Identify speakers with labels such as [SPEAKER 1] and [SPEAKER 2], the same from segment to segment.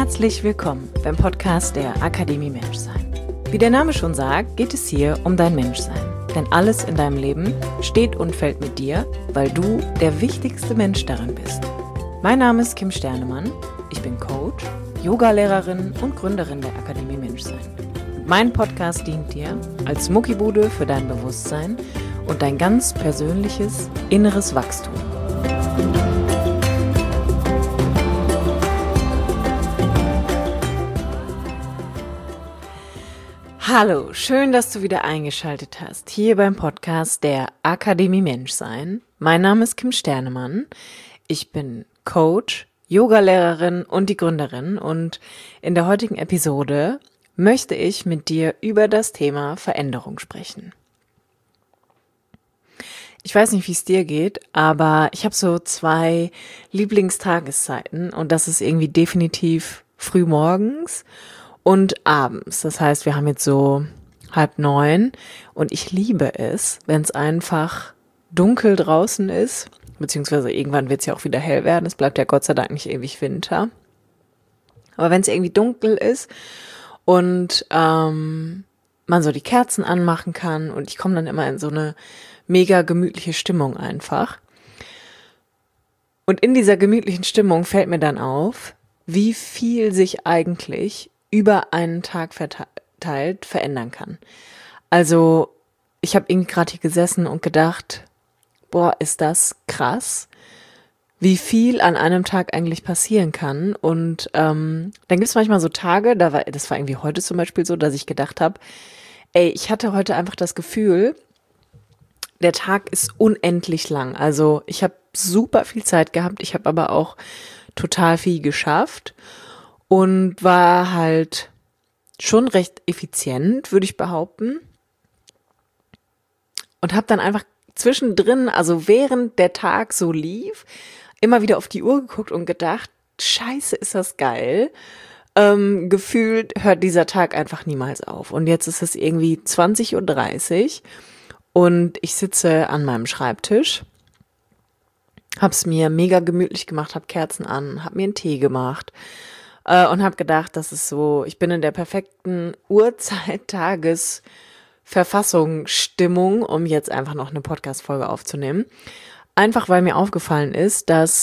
[SPEAKER 1] Herzlich willkommen beim Podcast der Akademie Menschsein. Wie der Name schon sagt, geht es hier um dein Menschsein. Denn alles in deinem Leben steht und fällt mit dir, weil du der wichtigste Mensch darin bist. Mein Name ist Kim Sternemann, ich bin Coach, Yogalehrerin und Gründerin der Akademie Menschsein. Mein Podcast dient dir als Muckibude für dein Bewusstsein und dein ganz persönliches inneres Wachstum. Hallo, schön, dass du wieder eingeschaltet hast, hier beim Podcast der Akademie Menschsein. Mein Name ist Kim Sternemann, ich bin Coach, Yogalehrerin und die Gründerin und in der heutigen Episode möchte ich mit dir über das Thema Veränderung sprechen. Ich weiß nicht, wie es dir geht, aber ich habe so 2 Lieblingstageszeiten und das ist irgendwie definitiv frühmorgens und abends. Das heißt, wir haben jetzt so 8:30 und ich liebe es, wenn es einfach dunkel draußen ist, beziehungsweise irgendwann wird es ja auch wieder hell werden. Es bleibt ja Gott sei Dank nicht ewig Winter. Aber wenn es irgendwie dunkel ist und man so die Kerzen anmachen kann und ich komme dann immer in so eine mega gemütliche Stimmung einfach. Und in dieser gemütlichen Stimmung fällt mir dann auf, wie viel sich eigentlich über einen Tag verteilt verändern kann. Also ich habe irgendwie gerade hier gesessen und gedacht, boah, ist das krass, wie viel an einem Tag eigentlich passieren kann. Und dann gibt es manchmal so Tage, das war irgendwie heute zum Beispiel so, dass ich gedacht habe, ich hatte heute einfach das Gefühl, der Tag ist unendlich lang. Also ich habe super viel Zeit gehabt, ich habe aber auch total viel geschafft und war halt schon recht effizient, würde ich behaupten. Und habe dann einfach zwischendrin, also während der Tag so lief, immer wieder auf die Uhr geguckt und gedacht, scheiße, ist das geil. Gefühlt hört dieser Tag einfach niemals auf. Und jetzt ist es irgendwie 20:30 Uhr und ich sitze an meinem Schreibtisch, hab's mir mega gemütlich gemacht, hab Kerzen an, hab mir einen Tee gemacht und hab gedacht, das ist so, ich bin in der perfekten Uhrzeit-Tages-Verfassungsstimmung, um jetzt einfach noch eine Podcast-Folge aufzunehmen. Einfach weil mir aufgefallen ist, dass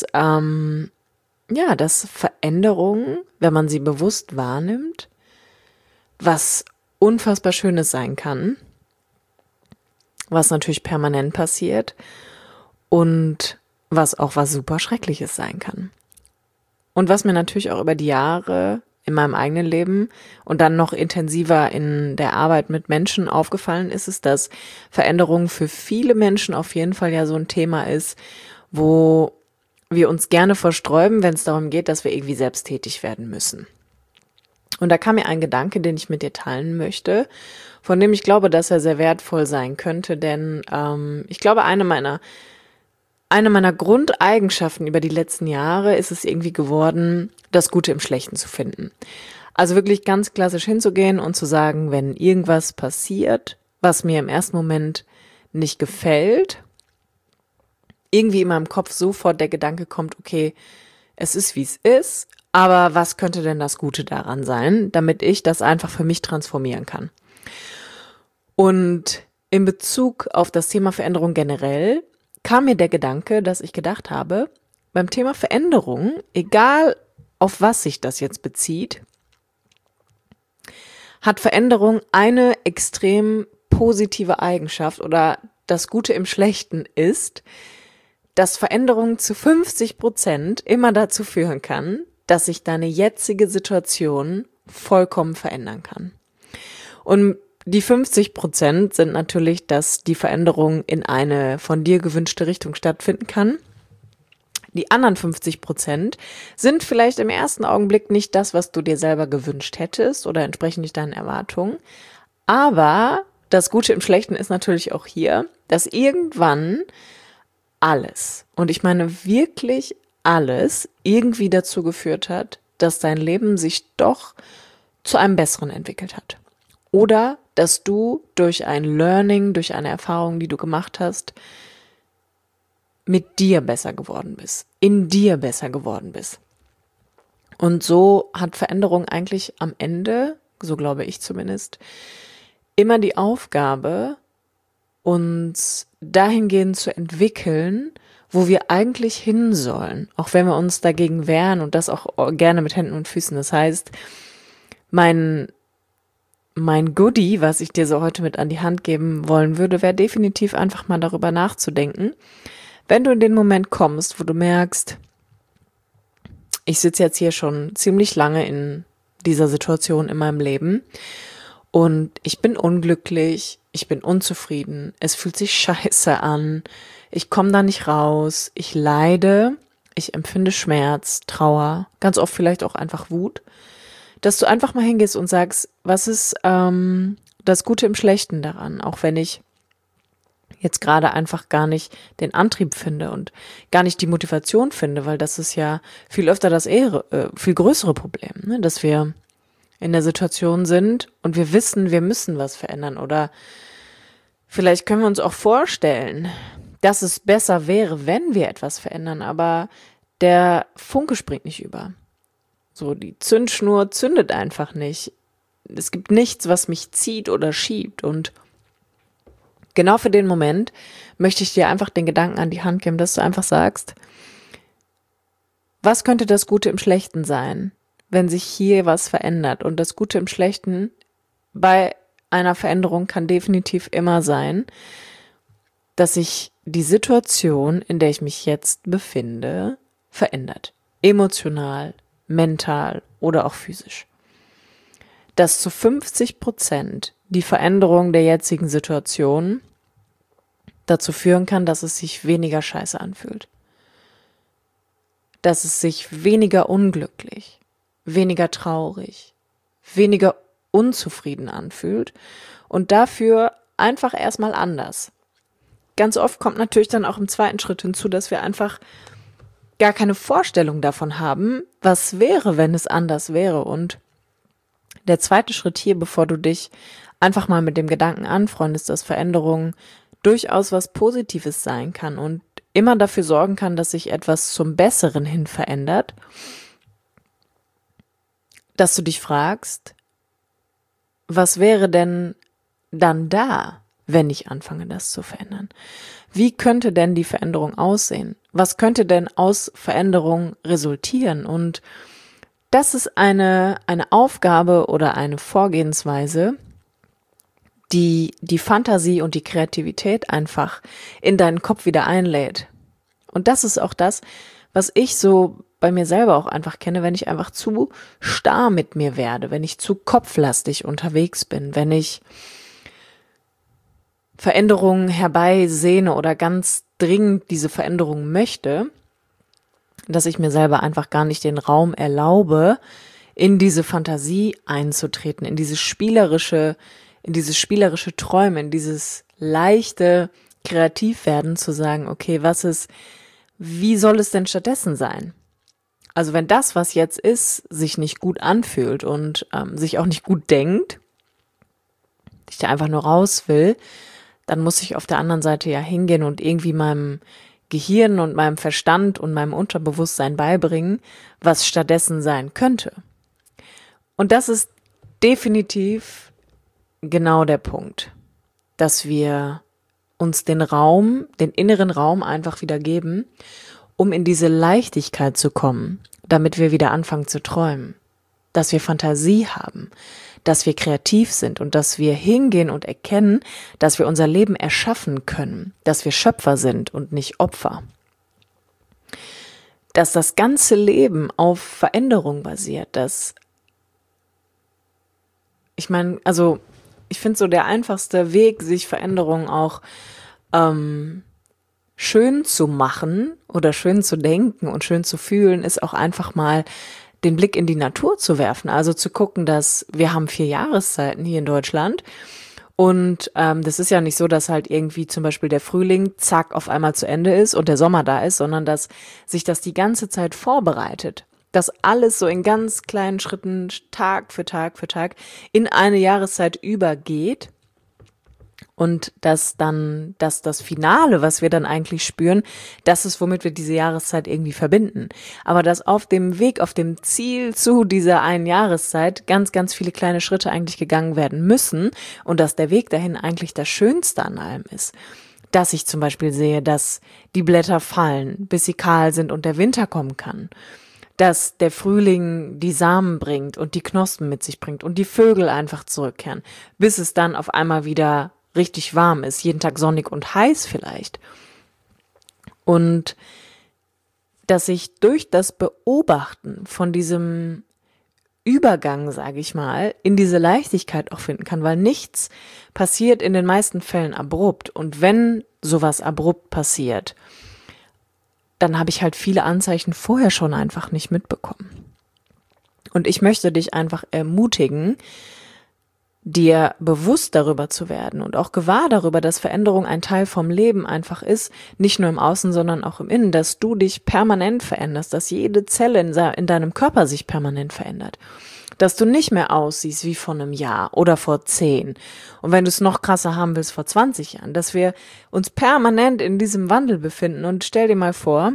[SPEAKER 1] dass Veränderungen, wenn man sie bewusst wahrnimmt, was unfassbar Schönes sein kann, was natürlich permanent passiert und was super Schreckliches sein kann. Und was mir natürlich auch über die Jahre in meinem eigenen Leben und dann noch intensiver in der Arbeit mit Menschen aufgefallen ist, ist, dass Veränderung für viele Menschen auf jeden Fall ja so ein Thema ist, wo wir uns gerne versträuben, wenn es darum geht, dass wir irgendwie selbst tätig werden müssen. Und da kam mir ein Gedanke, den ich mit dir teilen möchte, von dem ich glaube, dass er sehr wertvoll sein könnte, denn ich glaube, eine meiner Grundeigenschaften über die letzten Jahre ist es irgendwie geworden, das Gute im Schlechten zu finden. Also wirklich ganz klassisch hinzugehen und zu sagen, wenn irgendwas passiert, was mir im ersten Moment nicht gefällt, irgendwie in meinem Kopf sofort der Gedanke kommt, okay, es ist wie es ist, aber was könnte denn das Gute daran sein, damit ich das einfach für mich transformieren kann? Und in Bezug auf das Thema Veränderung generell kam mir der Gedanke, dass ich gedacht habe, beim Thema Veränderung, egal auf was sich das jetzt bezieht, hat Veränderung eine extrem positive Eigenschaft oder das Gute im Schlechten ist, dass Veränderung zu 50% immer dazu führen kann, dass sich deine jetzige Situation vollkommen verändern kann. Und die 50% sind natürlich, dass die Veränderung in eine von dir gewünschte Richtung stattfinden kann. Die anderen 50% sind vielleicht im ersten Augenblick nicht das, was du dir selber gewünscht hättest oder entsprechen nicht deinen Erwartungen. Aber das Gute im Schlechten ist natürlich auch hier, dass irgendwann alles, und ich meine wirklich alles, irgendwie dazu geführt hat, dass dein Leben sich doch zu einem Besseren entwickelt hat. Oder dass du durch ein Learning, durch eine Erfahrung, die du gemacht hast, mit dir besser geworden bist, in dir besser geworden bist. Und so hat Veränderung eigentlich am Ende, so glaube ich zumindest, immer die Aufgabe, uns dahingehend zu entwickeln, wo wir eigentlich hin sollen, auch wenn wir uns dagegen wehren und das auch gerne mit Händen und Füßen. Das heißt, mein Goodie, was ich dir so heute mit an die Hand geben wollen würde, wäre definitiv einfach mal darüber nachzudenken, wenn du in den Moment kommst, wo du merkst, ich sitze jetzt hier schon ziemlich lange in dieser Situation in meinem Leben und ich bin unglücklich, ich bin unzufrieden, es fühlt sich scheiße an, ich komme da nicht raus, ich leide, ich empfinde Schmerz, Trauer, ganz oft vielleicht auch einfach Wut, dass du einfach mal hingehst und sagst, was ist das Gute im Schlechten daran, auch wenn ich jetzt gerade einfach gar nicht den Antrieb finde und gar nicht die Motivation finde, weil das ist ja viel öfter das viel größere Problem, ne? Dass wir in der Situation sind und wir wissen, wir müssen was verändern oder vielleicht können wir uns auch vorstellen, dass es besser wäre, wenn wir etwas verändern, aber der Funke springt nicht über. So, die Zündschnur zündet einfach nicht. Es gibt nichts, was mich zieht oder schiebt und genau für den Moment möchte ich dir einfach den Gedanken an die Hand geben, dass du einfach sagst, was könnte das Gute im Schlechten sein, wenn sich hier was verändert? Und das Gute im Schlechten bei einer Veränderung kann definitiv immer sein, dass sich die Situation, in der ich mich jetzt befinde, verändert. Emotional, mental oder auch physisch. Dass zu 50% die Veränderung der jetzigen Situation dazu führen kann, dass es sich weniger scheiße anfühlt. Dass es sich weniger unglücklich, weniger traurig, weniger unzufrieden anfühlt und dafür einfach erstmal anders. Ganz oft kommt natürlich dann auch im zweiten Schritt hinzu, dass wir einfach gar keine Vorstellung davon haben, was wäre, wenn es anders wäre. Und der zweite Schritt hier, bevor du dich einfach mal mit dem Gedanken anfreundest, dass Veränderung durchaus was Positives sein kann und immer dafür sorgen kann, dass sich etwas zum Besseren hin verändert, dass du dich fragst, was wäre denn dann da, wenn ich anfange, das zu verändern? Wie könnte denn die Veränderung aussehen? Was könnte denn aus Veränderung resultieren? Und das ist eine Aufgabe oder eine Vorgehensweise, die Fantasie und die Kreativität einfach in deinen Kopf wieder einlädt. Und das ist auch das, was ich so bei mir selber auch einfach kenne, wenn ich einfach zu starr mit mir werde, wenn ich zu kopflastig unterwegs bin, wenn ich Veränderungen herbeisehne oder ganz dringend diese Veränderung möchte, dass ich mir selber einfach gar nicht den Raum erlaube, in diese Fantasie einzutreten, in dieses spielerische Träumen, in dieses leichte Kreativwerden, zu sagen, okay, wie soll es denn stattdessen sein? Also wenn das, was jetzt ist, sich nicht gut anfühlt und sich auch nicht gut denkt, ich da einfach nur raus will, dann muss ich auf der anderen Seite ja hingehen und irgendwie meinem Gehirn und meinem Verstand und meinem Unterbewusstsein beibringen, was stattdessen sein könnte. Und das ist definitiv genau der Punkt, dass wir uns den inneren Raum einfach wieder geben, um in diese Leichtigkeit zu kommen, damit wir wieder anfangen zu träumen, dass wir Fantasie haben, dass wir kreativ sind und dass wir hingehen und erkennen, dass wir unser Leben erschaffen können, dass wir Schöpfer sind und nicht Opfer. Dass das ganze Leben auf Veränderung basiert, ich finde so der einfachste Weg, sich Veränderungen auch schön zu machen oder schön zu denken und schön zu fühlen, ist auch einfach mal den Blick in die Natur zu werfen. Also zu gucken, dass wir haben 4 Jahreszeiten hier in Deutschland und das ist ja nicht so, dass halt irgendwie zum Beispiel der Frühling zack auf einmal zu Ende ist und der Sommer da ist, sondern dass sich das die ganze Zeit vorbereitet. Dass alles so in ganz kleinen Schritten Tag für Tag für Tag in eine Jahreszeit übergeht Und dass das Finale, was wir dann eigentlich spüren, das ist, womit wir diese Jahreszeit irgendwie verbinden. Aber dass auf dem Weg, auf dem Ziel zu dieser einen Jahreszeit ganz, ganz viele kleine Schritte eigentlich gegangen werden müssen und dass der Weg dahin eigentlich das Schönste an allem ist. Dass ich zum Beispiel sehe, dass die Blätter fallen, bis sie kahl sind und der Winter kommen kann. Dass der Frühling die Samen bringt und die Knospen mit sich bringt und die Vögel einfach zurückkehren, bis es dann auf einmal wieder richtig warm ist, jeden Tag sonnig und heiß vielleicht. Und dass ich durch das Beobachten von diesem Übergang, sage ich mal, in diese Leichtigkeit auch finden kann, weil nichts passiert in den meisten Fällen abrupt. Und wenn sowas abrupt passiert, dann habe ich halt viele Anzeichen vorher schon einfach nicht mitbekommen. Und ich möchte dich einfach ermutigen, dir bewusst darüber zu werden und auch gewahr darüber, dass Veränderung ein Teil vom Leben einfach ist, nicht nur im Außen, sondern auch im Innen, dass du dich permanent veränderst, dass jede Zelle in deinem Körper sich permanent verändert, dass du nicht mehr aussiehst wie vor einem Jahr oder vor 10 und wenn du es noch krasser haben willst, vor 20 Jahren, dass wir uns permanent in diesem Wandel befinden und stell dir mal vor,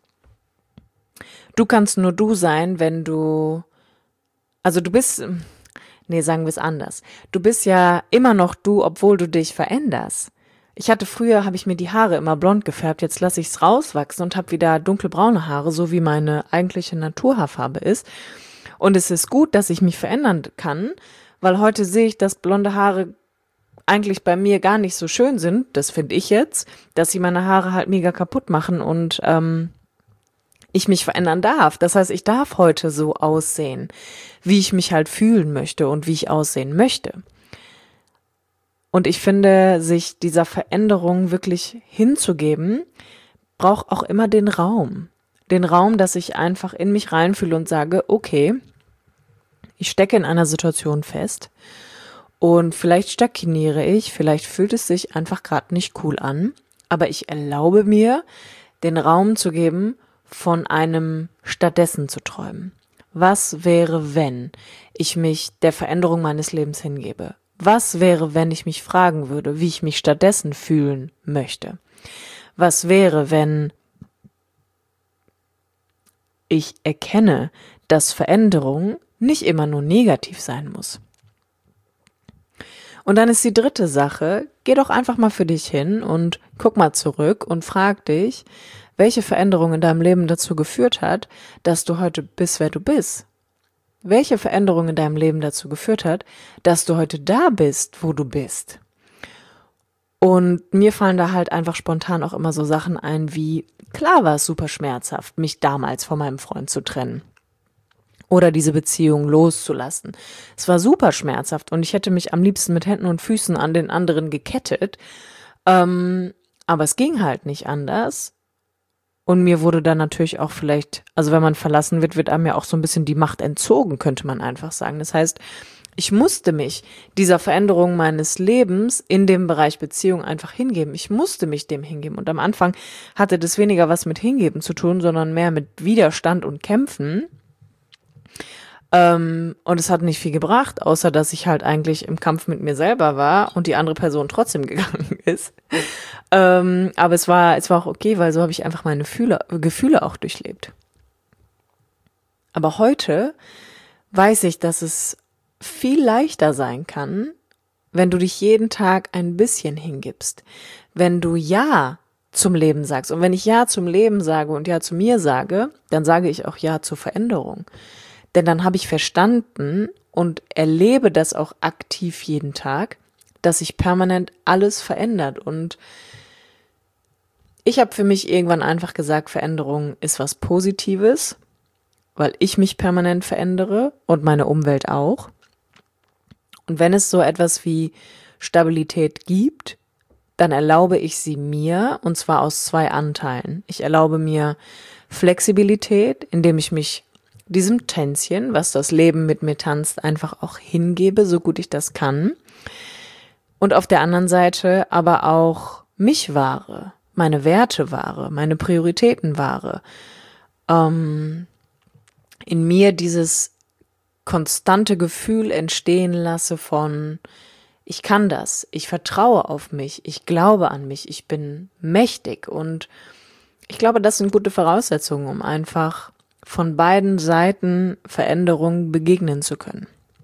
[SPEAKER 1] du kannst nur du sein, wenn du, also du bist... Nee, sagen wir es anders. Du bist ja immer noch du, obwohl du dich veränderst. Habe ich mir die Haare immer blond gefärbt, jetzt lasse ich es rauswachsen und habe wieder dunkelbraune Haare, so wie meine eigentliche Naturhaarfarbe ist. Und es ist gut, dass ich mich verändern kann, weil heute sehe ich, dass blonde Haare eigentlich bei mir gar nicht so schön sind, das finde ich jetzt, dass sie meine Haare halt mega kaputt machen und ich mich verändern darf. Das heißt, ich darf heute so aussehen, wie ich mich halt fühlen möchte und wie ich aussehen möchte. Und ich finde, sich dieser Veränderung wirklich hinzugeben, braucht auch immer den Raum. Den Raum, dass ich einfach in mich reinfühle und sage, okay, ich stecke in einer Situation fest und vielleicht stagniere ich, vielleicht fühlt es sich einfach gerade nicht cool an, aber ich erlaube mir, den Raum zu geben, von einem stattdessen zu träumen. Was wäre, wenn ich mich der Veränderung meines Lebens hingebe? Was wäre, wenn ich mich fragen würde, wie ich mich stattdessen fühlen möchte? Was wäre, wenn ich erkenne, dass Veränderung nicht immer nur negativ sein muss? Und dann ist die dritte Sache, geh doch einfach mal für dich hin und guck mal zurück und frag dich, welche Veränderung in deinem Leben dazu geführt hat, dass du heute bist, wer du bist. Welche Veränderung in deinem Leben dazu geführt hat, dass du heute da bist, wo du bist. Und mir fallen da halt einfach spontan auch immer so Sachen ein wie, klar war es super schmerzhaft, mich damals von meinem Freund zu trennen. Oder diese Beziehung loszulassen. Es war super schmerzhaft und ich hätte mich am liebsten mit Händen und Füßen an den anderen gekettet. Aber es ging halt nicht anders. Und mir wurde dann natürlich auch vielleicht, also wenn man verlassen wird, wird einem ja auch so ein bisschen die Macht entzogen, könnte man einfach sagen. Das heißt, ich musste mich dieser Veränderung meines Lebens in dem Bereich Beziehung einfach hingeben. Ich musste mich dem hingeben. Und am Anfang hatte das weniger was mit Hingeben zu tun, sondern mehr mit Widerstand und Kämpfen. Und es hat nicht viel gebracht, außer dass ich halt eigentlich im Kampf mit mir selber war und die andere Person trotzdem gegangen ist. Aber es war auch okay, weil so habe ich einfach meine Gefühle auch durchlebt. Aber heute weiß ich, dass es viel leichter sein kann, wenn du dich jeden Tag ein bisschen hingibst. Wenn du Ja zum Leben sagst. Und wenn ich Ja zum Leben sage und Ja zu mir sage, dann sage ich auch Ja zur Veränderung. Denn dann habe ich verstanden und erlebe das auch aktiv jeden Tag, dass sich permanent alles verändert. Und ich habe für mich irgendwann einfach gesagt, Veränderung ist was Positives, weil ich mich permanent verändere und meine Umwelt auch. Und wenn es so etwas wie Stabilität gibt, dann erlaube ich sie mir, und zwar aus 2 Anteilen. Ich erlaube mir Flexibilität, indem ich mich diesem Tänzchen, was das Leben mit mir tanzt, einfach auch hingebe, so gut ich das kann. Und auf der anderen Seite aber auch mich wahre, meine Werte wahre, meine Prioritäten wahre. In mir dieses konstante Gefühl entstehen lasse von, ich kann das, ich vertraue auf mich, ich glaube an mich, ich bin mächtig. Und ich glaube, das sind gute Voraussetzungen, um einfach von beiden Seiten Veränderungen begegnen zu können.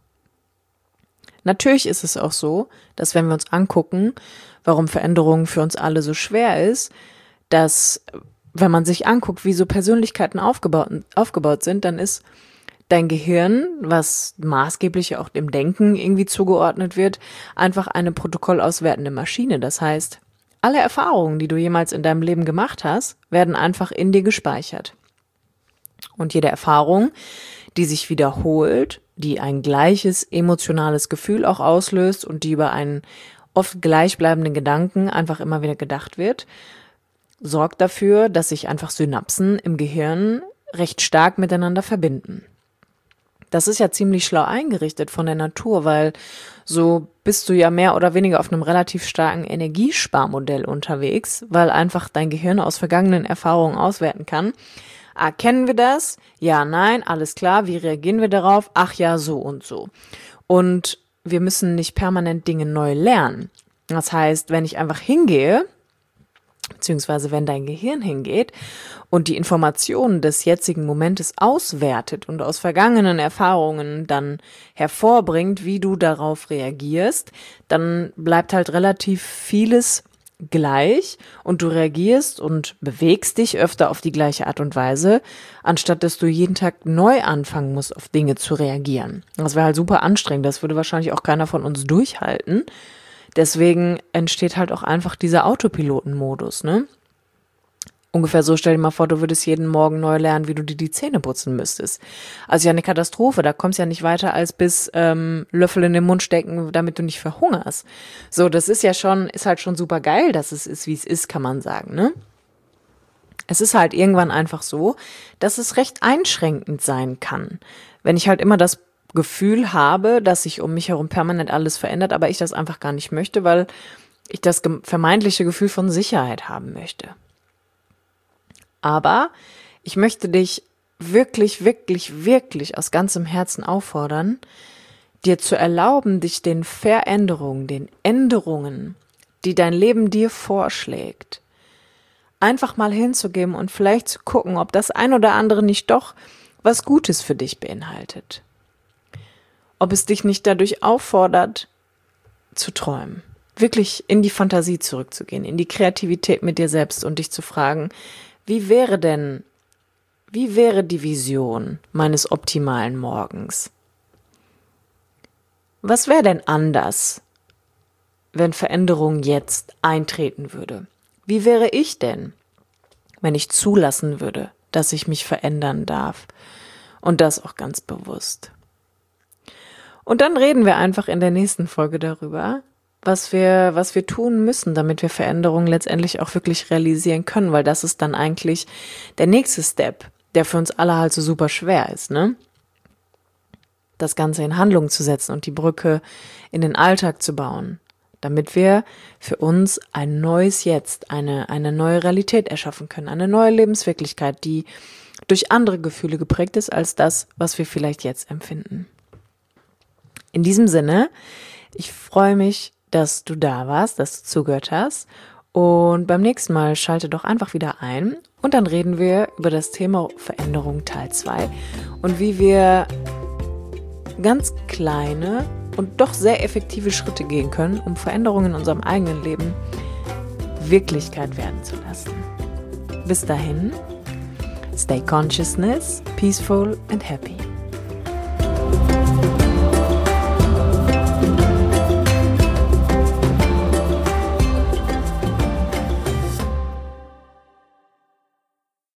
[SPEAKER 1] Natürlich ist es auch so, dass wenn wir uns angucken, warum Veränderung für uns alle so schwer ist, dass wenn man sich anguckt, wie so Persönlichkeiten aufgebaut sind, dann ist dein Gehirn, was maßgeblich auch dem Denken irgendwie zugeordnet wird, einfach eine protokollauswertende Maschine. Das heißt, alle Erfahrungen, die du jemals in deinem Leben gemacht hast, werden einfach in dir gespeichert. Und jede Erfahrung, die sich wiederholt, die ein gleiches emotionales Gefühl auch auslöst und die über einen oft gleichbleibenden Gedanken einfach immer wieder gedacht wird, sorgt dafür, dass sich einfach Synapsen im Gehirn recht stark miteinander verbinden. Das ist ja ziemlich schlau eingerichtet von der Natur, weil so bist du ja mehr oder weniger auf einem relativ starken Energiesparmodell unterwegs, weil einfach dein Gehirn aus vergangenen Erfahrungen auswerten kann. Kennen wir das? Ja, nein, alles klar. Wie reagieren wir darauf? Ach ja, so und so. Und wir müssen nicht permanent Dinge neu lernen. Das heißt, wenn ich einfach hingehe, beziehungsweise wenn dein Gehirn hingeht und die Informationen des jetzigen Momentes auswertet und aus vergangenen Erfahrungen dann hervorbringt, wie du darauf reagierst, dann bleibt halt relativ vieles gleich und du reagierst und bewegst dich öfter auf die gleiche Art und Weise, anstatt dass du jeden Tag neu anfangen musst, auf Dinge zu reagieren. Das wäre halt super anstrengend, das würde wahrscheinlich auch keiner von uns durchhalten. Deswegen entsteht halt auch einfach dieser Autopilotenmodus, ne? Ungefähr so, stell dir mal vor, du würdest jeden Morgen neu lernen, wie du dir die Zähne putzen müsstest. Also ja eine Katastrophe, da kommst du ja nicht weiter als bis Löffel in den Mund stecken, damit du nicht verhungerst. So, das ist halt schon super geil, dass es ist, wie es ist, kann man sagen, ne? Es ist halt irgendwann einfach so, dass es recht einschränkend sein kann. Wenn ich halt immer das Gefühl habe, dass sich um mich herum permanent alles verändert, aber ich das einfach gar nicht möchte, weil ich das vermeintliche Gefühl von Sicherheit haben möchte. Aber ich möchte dich wirklich, wirklich, wirklich aus ganzem Herzen auffordern, dir zu erlauben, dich den Veränderungen, den Änderungen, die dein Leben dir vorschlägt, einfach mal hinzugeben und vielleicht zu gucken, ob das ein oder andere nicht doch was Gutes für dich beinhaltet. Ob es dich nicht dadurch auffordert, zu träumen, wirklich in die Fantasie zurückzugehen, in die Kreativität mit dir selbst und dich zu fragen, wie wäre die Vision meines optimalen Morgens? Was wäre denn anders, wenn Veränderung jetzt eintreten würde? Wie wäre ich denn, wenn ich zulassen würde, dass ich mich verändern darf? Und das auch ganz bewusst. Und dann reden wir einfach in der nächsten Folge darüber, was wir tun müssen, damit wir Veränderungen letztendlich auch wirklich realisieren können, weil das ist dann eigentlich der nächste Step, der für uns alle halt so super schwer ist, ne? Das Ganze in Handlung zu setzen und die Brücke in den Alltag zu bauen, damit wir für uns ein neues Jetzt, eine neue Realität erschaffen können, eine neue Lebenswirklichkeit, die durch andere Gefühle geprägt ist als das, was wir vielleicht jetzt empfinden. In diesem Sinne, ich freue mich, dass du da warst, dass du zugehört hast und beim nächsten Mal schalte doch einfach wieder ein und dann reden wir über das Thema Veränderung Teil 2 und wie wir ganz kleine und doch sehr effektive Schritte gehen können, um Veränderungen in unserem eigenen Leben Wirklichkeit werden zu lassen. Bis dahin, stay consciousness, peaceful and happy.